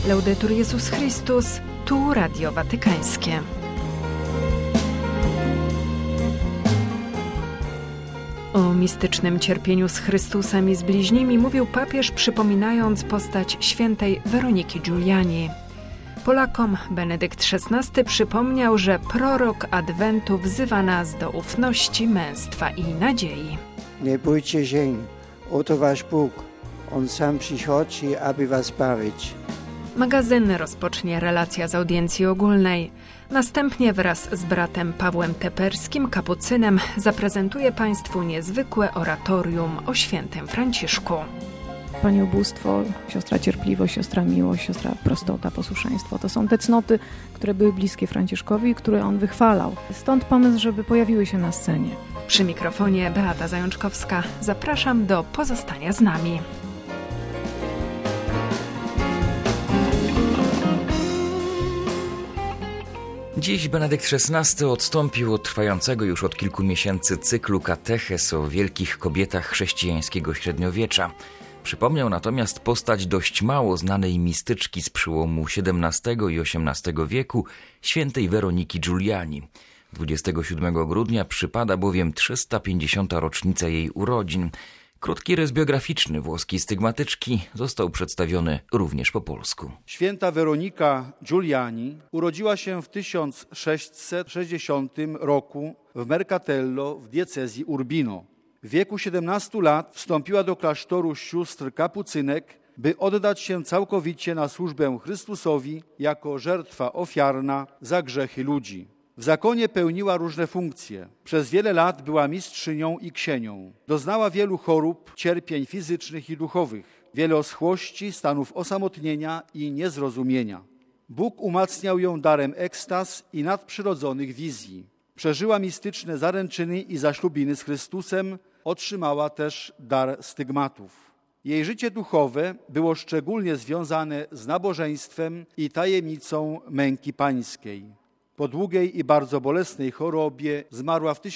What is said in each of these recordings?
Laudetur Jezus Chrystus, tu Radio Watykańskie. O mistycznym cierpieniu z Chrystusem i z bliźnimi mówił papież, przypominając postać świętej Weroniki Giuliani. Polakom Benedykt XVI przypomniał, że prorok Adwentu wzywa nas do ufności, męstwa i nadziei. Nie bójcie się, oto wasz Bóg. On sam przychodzi, aby was zbawić. Magazyn rozpocznie relacja z audiencji ogólnej. Następnie wraz z bratem Pawłem Teperskim, kapucynem, zaprezentuje Państwu niezwykłe oratorium o świętym Franciszku. Panie ubóstwo, siostra cierpliwość, siostra miłość, siostra prostota, posłuszeństwo. To są te cnoty, które były bliskie Franciszkowi i które on wychwalał. Stąd pomysł, żeby pojawiły się na scenie. Przy mikrofonie Beata Zajączkowska. Zapraszam do pozostania z nami. Dziś Benedykt XVI odstąpił od trwającego już od kilku miesięcy cyklu kateches o wielkich kobietach chrześcijańskiego średniowiecza. Przypomniał natomiast postać dość mało znanej mistyczki z przełomu XVII i XVIII wieku, świętej Weroniki Giuliani. 27 grudnia przypada bowiem 350. rocznica jej urodzin. Krótki rys biograficzny włoskiej stygmatyczki został przedstawiony również po polsku. Święta Weronika Giuliani urodziła się w 1660 roku w Mercatello w diecezji Urbino. W wieku 17 lat wstąpiła do klasztoru sióstr kapucynek, by oddać się całkowicie na służbę Chrystusowi jako żertwa ofiarna za grzechy ludzi. W zakonie pełniła różne funkcje. Przez wiele lat była mistrzynią i ksienią. Doznała wielu chorób, cierpień fizycznych i duchowych, wiele oschłości, stanów osamotnienia i niezrozumienia. Bóg umacniał ją darem ekstaz i nadprzyrodzonych wizji. Przeżyła mistyczne zaręczyny i zaślubiny z Chrystusem, otrzymała też dar stygmatów. Jej życie duchowe było szczególnie związane z nabożeństwem i tajemnicą męki pańskiej. Po długiej i bardzo bolesnej chorobie zmarła w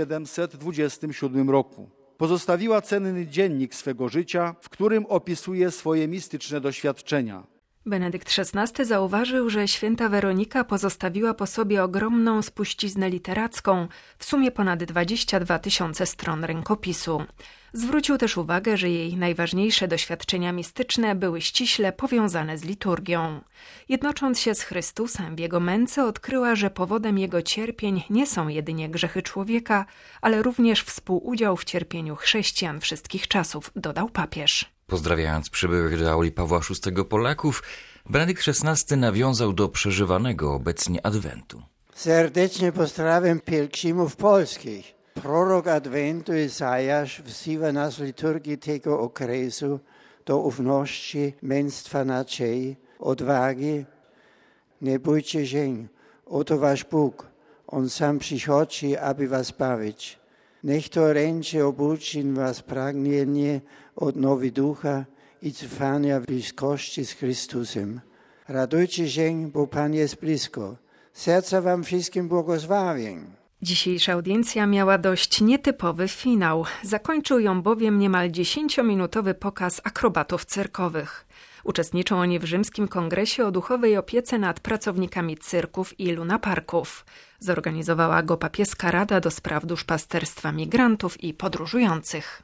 1727 roku. Pozostawiła cenny dziennik swego życia, w którym opisuje swoje mistyczne doświadczenia. Benedykt XVI zauważył, że święta Weronika pozostawiła po sobie ogromną spuściznę literacką, w sumie ponad 22 000 stron rękopisu. Zwrócił też uwagę, że jej najważniejsze doświadczenia mistyczne były ściśle powiązane z liturgią. Jednocząc się z Chrystusem w Jego męce, odkryła, że powodem Jego cierpień nie są jedynie grzechy człowieka, ale również współudział w cierpieniu chrześcijan wszystkich czasów, dodał papież. Pozdrawiając przybyłych do auli Pawła VI Polaków, Benedykt XVI nawiązał do przeżywanego obecnie Adwentu. Serdecznie pozdrawiam pielgrzymów polskich. Prorok Adwentu Izajasz wzywa nas w liturgii tego okresu do ufności, męstwa, nadziei, odwagi. Nie bójcie się, oto wasz Bóg. On sam przychodzi, aby was zbawić. Niech to ręce obudzi was pragnienie odnowy ducha i trwania w bliskości z Chrystusem. Radujcie się, bo Pan jest blisko. Serca wam wszystkim błogosławień. Dzisiejsza audiencja miała dość nietypowy finał. Zakończył ją bowiem niemal 10-minutowy pokaz akrobatów cyrkowych. Uczestniczą oni w Rzymskim Kongresie o duchowej opiece nad pracownikami cyrków i lunaparków. Zorganizowała go papieska Rada do spraw duszpasterstwa migrantów i podróżujących.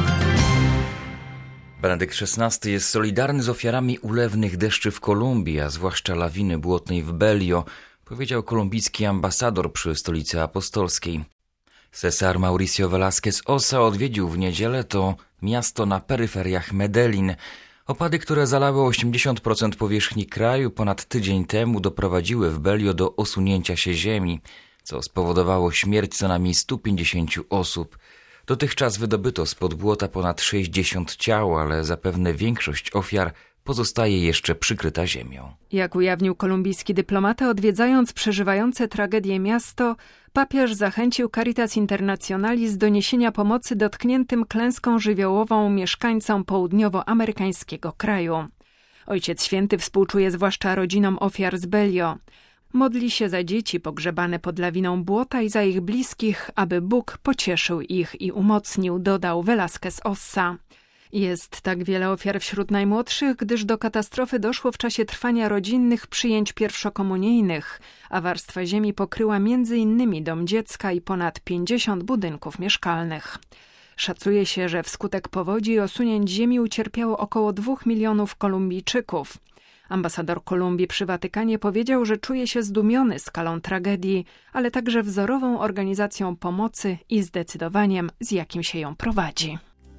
Benedykt XVI jest solidarny z ofiarami ulewnych deszczy w Kolumbii, a zwłaszcza lawiny błotnej w Bellio, powiedział kolumbijski ambasador przy Stolicy Apostolskiej. Cesar Mauricio Velázquez Osa odwiedził w niedzielę to miasto na peryferiach Medellin. Opady, które zalały 80% powierzchni kraju ponad tydzień temu, doprowadziły w Bellio do osunięcia się ziemi, co spowodowało śmierć co najmniej 150 osób. Dotychczas wydobyto spod błota ponad 60 ciał, ale zapewne większość ofiar pozostaje jeszcze przykryta ziemią. Jak ujawnił kolumbijski dyplomata, odwiedzając przeżywające tragedię miasto, papież zachęcił Caritas Internationalis do niesienia pomocy dotkniętym klęską żywiołową mieszkańcom południowoamerykańskiego kraju. Ojciec Święty współczuje zwłaszcza rodzinom ofiar z Bellio. Modli się za dzieci pogrzebane pod lawiną błota i za ich bliskich, aby Bóg pocieszył ich i umocnił, dodał Velázquez Ossa. Jest tak wiele ofiar wśród najmłodszych, gdyż do katastrofy doszło w czasie trwania rodzinnych przyjęć pierwszokomunijnych, a warstwa ziemi pokryła m.in. dom dziecka i ponad 50 budynków mieszkalnych. Szacuje się, że wskutek powodzi i osunięć ziemi ucierpiało około 2 milionów Kolumbijczyków. Ambasador Kolumbii przy Watykanie powiedział, że czuje się zdumiony skalą tragedii, ale także wzorową organizacją pomocy i zdecydowaniem, z jakim się ją prowadzi.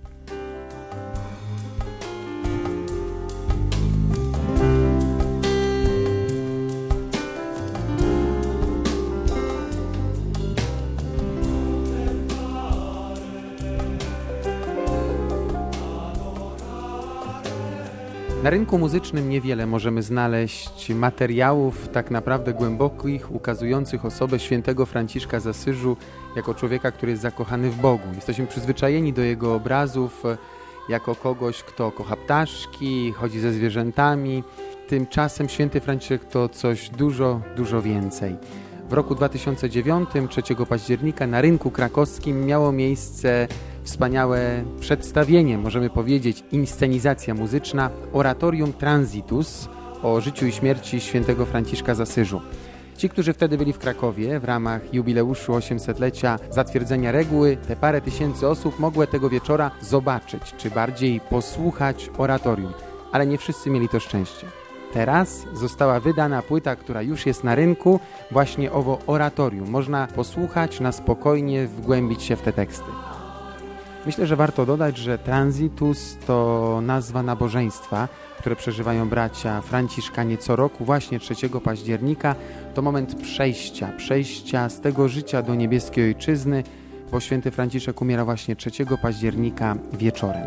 Na rynku muzycznym niewiele możemy znaleźć materiałów tak naprawdę głębokich, ukazujących osobę świętego Franciszka z Asyżu jako człowieka, który jest zakochany w Bogu. Jesteśmy przyzwyczajeni do jego obrazów jako kogoś, kto kocha ptaszki, chodzi ze zwierzętami. Tymczasem święty Franciszek to coś dużo więcej. W roku 2009, 3 października na rynku krakowskim miało miejsce wspaniałe przedstawienie, możemy powiedzieć inscenizacja muzyczna Oratorium Transitus o życiu i śmierci świętego Franciszka z Asyżu. Ci, którzy wtedy byli w Krakowie w ramach jubileuszu 800-lecia zatwierdzenia reguły, te parę tysięcy osób mogły tego wieczora zobaczyć, czy bardziej posłuchać oratorium, ale nie wszyscy mieli to szczęście. Teraz została wydana płyta, która już jest na rynku, właśnie owo oratorium. Można posłuchać, na spokojnie wgłębić się w te teksty. Myślę, że warto dodać, że Transitus to nazwa nabożeństwa, które przeżywają bracia franciszkanie co roku, właśnie 3 października. To moment przejścia z tego życia do niebieskiej ojczyzny, bo święty Franciszek umiera właśnie 3 października wieczorem.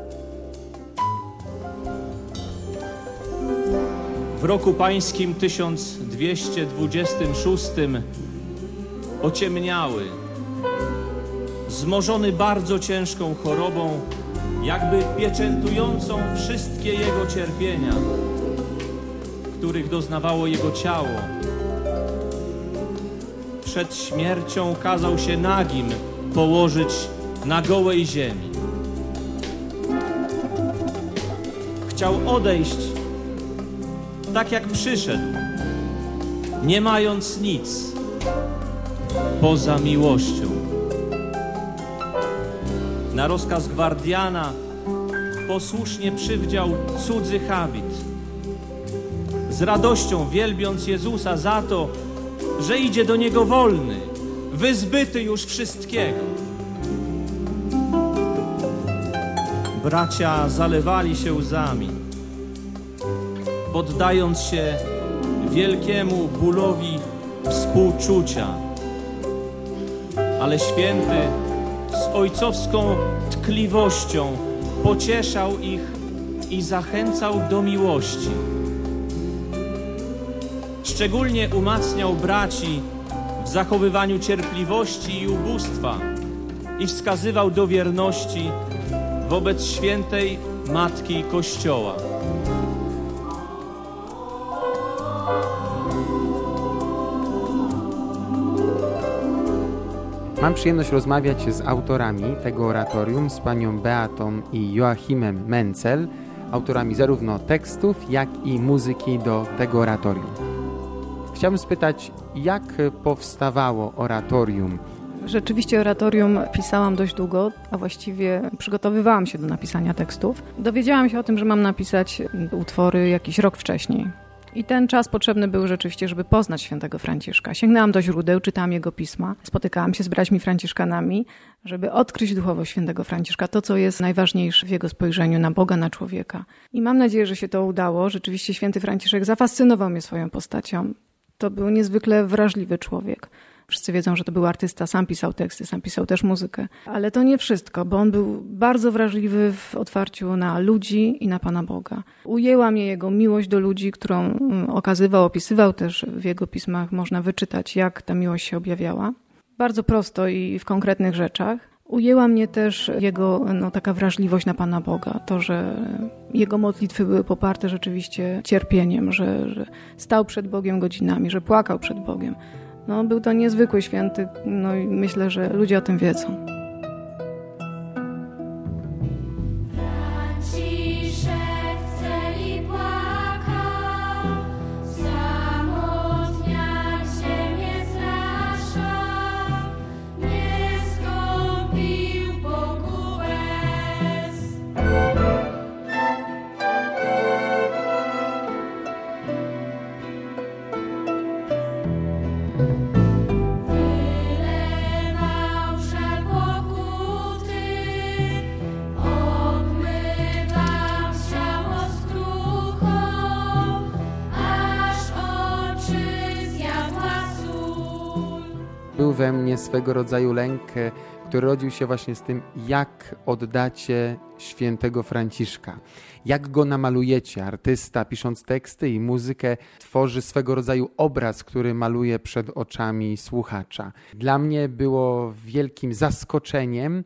W roku pańskim 1226 ociemniały, zmożony bardzo ciężką chorobą, jakby pieczętującą wszystkie jego cierpienia, których doznawało jego ciało. Przed śmiercią kazał się nagim położyć na gołej ziemi. Chciał odejść tak jak przyszedł, nie mając nic poza miłością. Na rozkaz gwardiana posłusznie przywdział cudzy habit, z radością wielbiąc Jezusa za to, że idzie do Niego wolny, wyzbyty już wszystkiego. Bracia zalewali się łzami, poddając się wielkiemu bólowi współczucia. Ale święty z ojcowską tkliwością pocieszał ich i zachęcał do miłości. Szczególnie umacniał braci w zachowywaniu cierpliwości i ubóstwa i wskazywał do wierności wobec świętej Matki Kościoła. Mam przyjemność rozmawiać z autorami tego oratorium, z panią Beatą i Joachimem Menzel, autorami zarówno tekstów, jak i muzyki do tego oratorium. Chciałbym spytać, jak powstawało oratorium? Rzeczywiście oratorium pisałam dość długo, a właściwie przygotowywałam się do napisania tekstów. Dowiedziałam się o tym, że mam napisać utwory jakiś rok wcześniej. I ten czas potrzebny był rzeczywiście, żeby poznać świętego Franciszka. Sięgnęłam do źródeł, czytałam jego pisma, spotykałam się z braćmi franciszkanami, żeby odkryć duchowość świętego Franciszka, to co jest najważniejsze w jego spojrzeniu na Boga, na człowieka. I mam nadzieję, że się to udało. Rzeczywiście święty Franciszek zafascynował mnie swoją postacią. To był niezwykle wrażliwy człowiek. Wszyscy wiedzą, że to był artysta, sam pisał teksty, sam pisał też muzykę. Ale to nie wszystko, bo on był bardzo wrażliwy w otwarciu na ludzi i na Pana Boga. Ujęła mnie jego miłość do ludzi, którą okazywał, opisywał też w jego pismach. Można wyczytać, jak ta miłość się objawiała. Bardzo prosto i w konkretnych rzeczach. Ujęła mnie też jego taka wrażliwość na Pana Boga. To, że jego modlitwy były poparte rzeczywiście cierpieniem, że stał przed Bogiem godzinami, że płakał przed Bogiem. Był to niezwykły święty, i myślę, że ludzie o tym wiedzą. we mnie swego rodzaju lęk, który rodził się właśnie z tym, jak oddacie świętego Franciszka. Jak go namalujecie? Artysta, pisząc teksty i muzykę, tworzy swego rodzaju obraz, który maluje przed oczami słuchacza. Dla mnie było wielkim zaskoczeniem,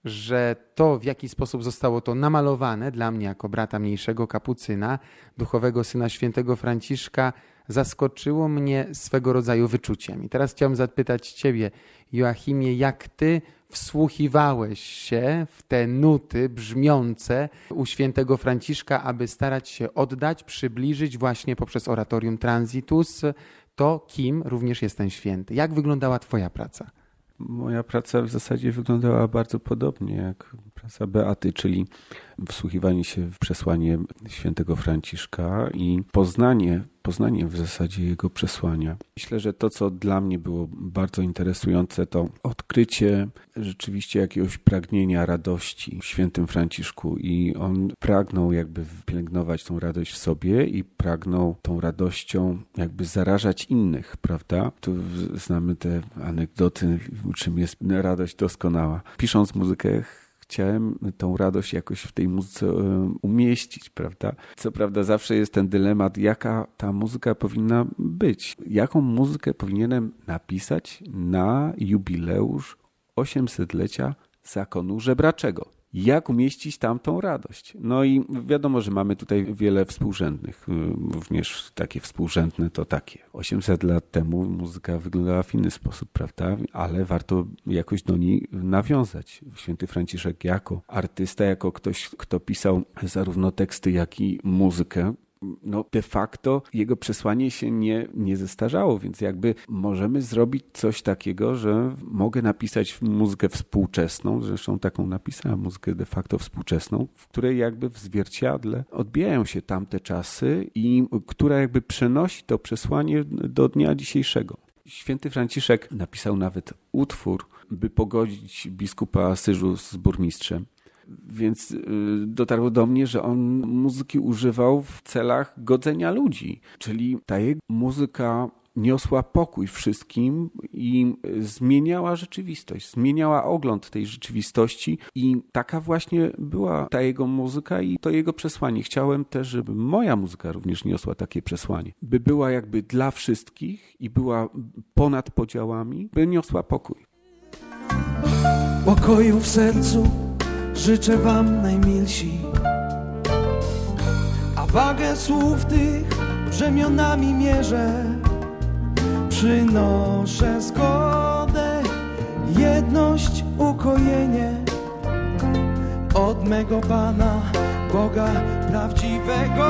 że to, w jaki sposób zostało to namalowane, dla mnie jako brata mniejszego kapucyna, duchowego syna świętego Franciszka, zaskoczyło mnie swego rodzaju wyczuciem. I teraz chciałbym zapytać Ciebie, Joachimie, jak Ty wsłuchiwałeś się w te nuty brzmiące u świętego Franciszka, aby starać się oddać, przybliżyć właśnie poprzez oratorium Transitus to, kim również jest ten święty. Jak wyglądała Twoja praca? Moja praca w zasadzie wyglądała bardzo podobnie jak praca Beaty, czyli wsłuchiwanie się w przesłanie świętego Franciszka i poznanie w zasadzie jego przesłania. Myślę, że to, co dla mnie było bardzo interesujące, to odkrycie rzeczywiście jakiegoś pragnienia radości w świętym Franciszku i on pragnął jakby pielęgnować tą radość w sobie i pragnął tą radością jakby zarażać innych, prawda? Tu znamy te anegdoty, czym jest radość doskonała. Pisząc muzykę, chciałem tą radość jakoś w tej muzyce umieścić, prawda? Co prawda zawsze jest ten dylemat, jaka ta muzyka powinna być. Jaką muzykę powinienem napisać na jubileusz 800-lecia zakonu żebraczego? Jak umieścić tam tą radość? No i wiadomo, że mamy tutaj wiele współrzędnych, również takie współrzędne to takie. 800 lat temu muzyka wyglądała w inny sposób, prawda? Ale warto jakoś do niej nawiązać. Święty Franciszek jako artysta, jako ktoś, kto pisał zarówno teksty, jak i muzykę, no de facto jego przesłanie się nie zestarzało, więc jakby możemy zrobić coś takiego, że mogę napisać muzykę współczesną, zresztą taką napisałem muzykę de facto współczesną, w której jakby w zwierciadle odbijają się tamte czasy i która jakby przenosi to przesłanie do dnia dzisiejszego. Święty Franciszek napisał nawet utwór, by pogodzić biskupa Asyżu z burmistrzem. Więc dotarło do mnie, że on muzyki używał w celach godzenia ludzi. Czyli ta jego muzyka niosła pokój wszystkim i zmieniała rzeczywistość, zmieniała ogląd tej rzeczywistości i taka właśnie była ta jego muzyka i to jego przesłanie. Chciałem też, żeby moja muzyka również niosła takie przesłanie, by była jakby dla wszystkich i była ponad podziałami, by niosła pokój. Pokoju w sercu życzę wam najmilsi, a wagę słów tych brzemionami mierzę. Przynoszę zgodę, jedność, ukojenie od mego Pana, Boga prawdziwego.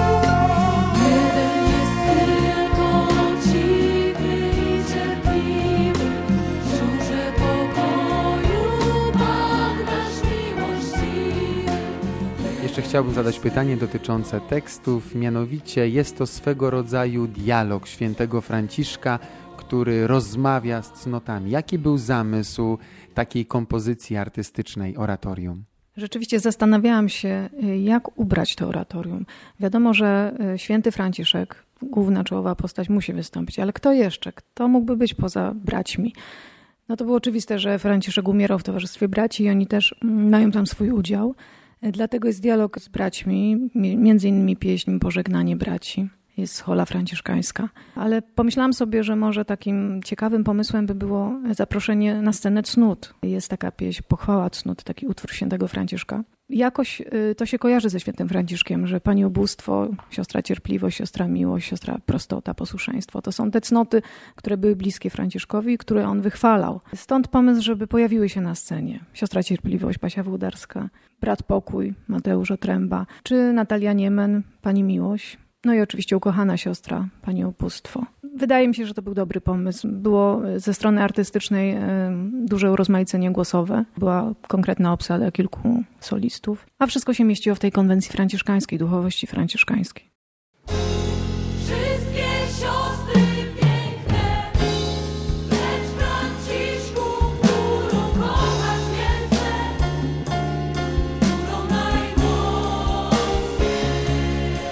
Jeden jest tylko uczciwy i cierpliwy, książę pokoju, Pan nasz miłościwy. Jeszcze chciałbym zadać pytanie dotyczące tekstów, mianowicie jest to swego rodzaju dialog świętego Franciszka, który rozmawia z cnotami. Jaki był zamysł takiej kompozycji artystycznej oratorium? Rzeczywiście zastanawiałam się, jak ubrać to oratorium. Wiadomo, że święty Franciszek, główna czołowa postać, musi wystąpić, ale kto jeszcze? Kto mógłby być poza braćmi? No to było oczywiste, że Franciszek umierał w towarzystwie braci i oni też mają tam swój udział. Dlatego jest dialog z braćmi, między innymi pieśń Pożegnanie braci. Jest hola franciszkańska. Ale pomyślałam sobie, że może takim ciekawym pomysłem by było zaproszenie na scenę cnót. Jest taka pieśń Pochwała cnót, taki utwór świętego Franciszka. Jakoś to się kojarzy ze świętym Franciszkiem, że Pani ubóstwo, siostra cierpliwość, siostra miłość, siostra prostota, posłuszeństwo. To są te cnoty, które były bliskie Franciszkowi, które on wychwalał. Stąd pomysł, żeby pojawiły się na scenie siostra cierpliwość, Basia Włodarska, brat pokój, Mateusz Otręba, czy Natalia Niemen, Pani miłość. No i oczywiście ukochana siostra, Pani ubóstwo. Wydaje mi się, że to był dobry pomysł. Było ze strony artystycznej duże urozmaicenie głosowe. Była konkretna obsada kilku solistów. A wszystko się mieściło w tej konwencji franciszkańskiej, duchowości franciszkańskiej. Wszystkie siostry piękne, lecz Franciszku, którą kochasz wielce, którą najmocniej.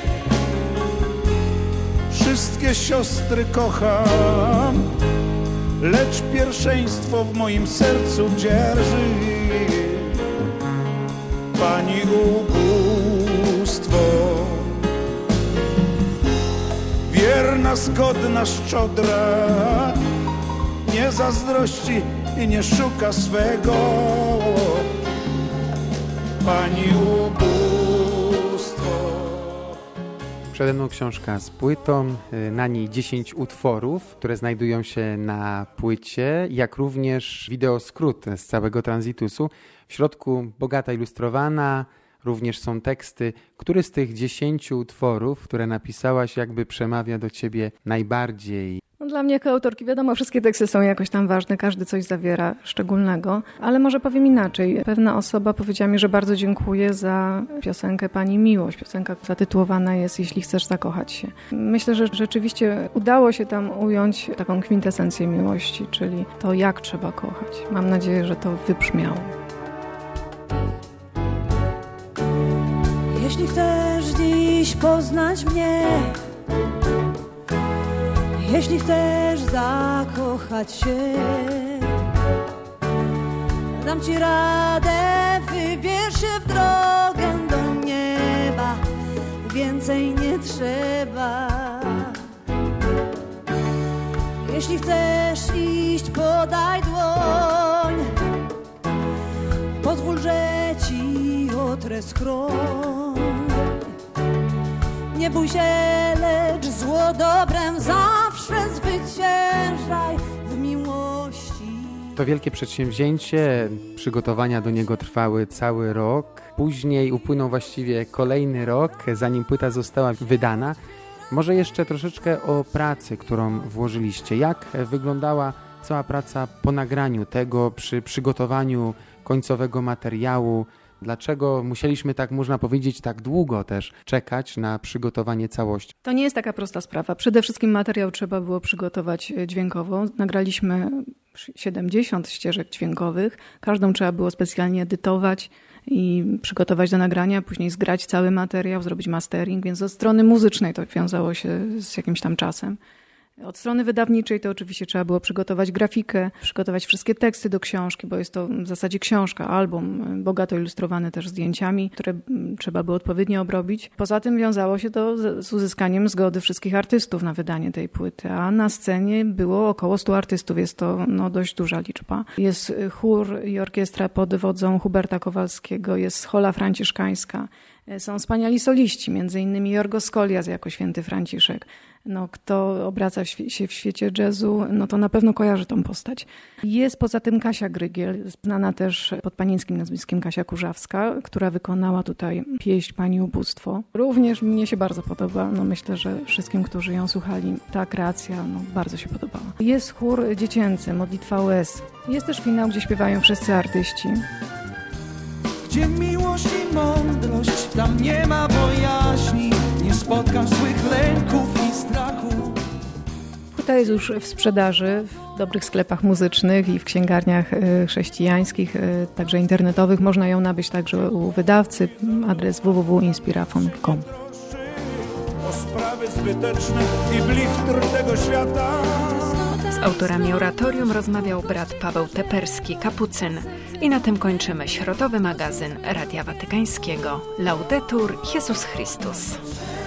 Wszystkie siostry kocham, lecz pierwszeństwo w moim sercu dzierży Pani ubóstwo. Wierna, zgodna szczodra, nie zazdrości i nie szuka swego, Pani ubóstwo. Przede mną książka z płytą, na niej 10 utworów, które znajdują się na płycie, jak również wideoskrót z całego Tranzitusu. W środku bogata ilustrowana, również są teksty. Który z tych 10 utworów, które napisałaś, jakby przemawia do ciebie najbardziej? No, dla mnie jako autorki wiadomo, wszystkie teksty są jakoś tam ważne, każdy coś zawiera szczególnego, ale może powiem inaczej. Pewna osoba powiedziała mi, że bardzo dziękuję za piosenkę Pani Miłość. Piosenka zatytułowana jest Jeśli chcesz zakochać się. Myślę, że rzeczywiście udało się tam ująć taką kwintesencję miłości, czyli to, jak trzeba kochać. Mam nadzieję, że to wybrzmiało. Jeśli chcesz dziś poznać mnie, jeśli chcesz zakochać się, dam ci radę, wybierz się w drogę do nieba, więcej nie trzeba. Jeśli chcesz iść, podaj dłoń, pozwól, że ci otrę skroń. Nie bój się, lecz zło dobrem zawsze zwyciężaj w miłości. To wielkie przedsięwzięcie, przygotowania do niego trwały cały rok. Później upłynął właściwie kolejny rok, zanim płyta została wydana. Może jeszcze troszeczkę o pracy, którą włożyliście. Jak wyglądała cała praca po nagraniu tego, przy przygotowaniu końcowego materiału? Dlaczego musieliśmy, tak można powiedzieć, tak długo też czekać na przygotowanie całości? To nie jest taka prosta sprawa. Przede wszystkim materiał trzeba było przygotować dźwiękowo. Nagraliśmy 70 ścieżek dźwiękowych. Każdą trzeba było specjalnie edytować i przygotować do nagrania, później zgrać cały materiał, zrobić mastering, więc od strony muzycznej to wiązało się z jakimś tam czasem. Od strony wydawniczej to oczywiście trzeba było przygotować grafikę, przygotować wszystkie teksty do książki, bo jest to w zasadzie książka, album, bogato ilustrowany też zdjęciami, które trzeba było odpowiednio obrobić. Poza tym wiązało się to z uzyskaniem zgody wszystkich artystów na wydanie tej płyty, a na scenie było około 100 artystów, jest to dość duża liczba. Jest chór i orkiestra pod wodzą Huberta Kowalskiego, jest schola franciszkańska. Są wspaniali soliści, między innymi Jorgo Skolias jako święty Franciszek. Kto obraca się w świecie jazzu, to na pewno kojarzy tą postać. Jest poza tym Kasia Grygiel, znana też pod panieńskim nazwiskiem Kasia Kurzawska, która wykonała tutaj pieśń Pani Ubóstwo. Również mnie się bardzo podoba. Myślę, że wszystkim, którzy ją słuchali, ta kreacja bardzo się podobała. Jest chór dziecięcy, Modlitwa łez. Jest też finał, gdzie śpiewają wszyscy artyści. Gdzie miłość i mądrość, tam nie ma bojaźni, nie spotkasz złych lęków i strachu. Płyta jest już w sprzedaży w dobrych sklepach muzycznych i w księgarniach chrześcijańskich, także internetowych. Można ją nabyć także u wydawcy. Adres www.inspirafon.com. O sprawy zbyteczne i blichtr tego świata. Z autorami oratorium rozmawiał brat Paweł Teperski, kapucyn. I na tym kończymy środowy magazyn Radia Watykańskiego. Laudetur Jesus Christus.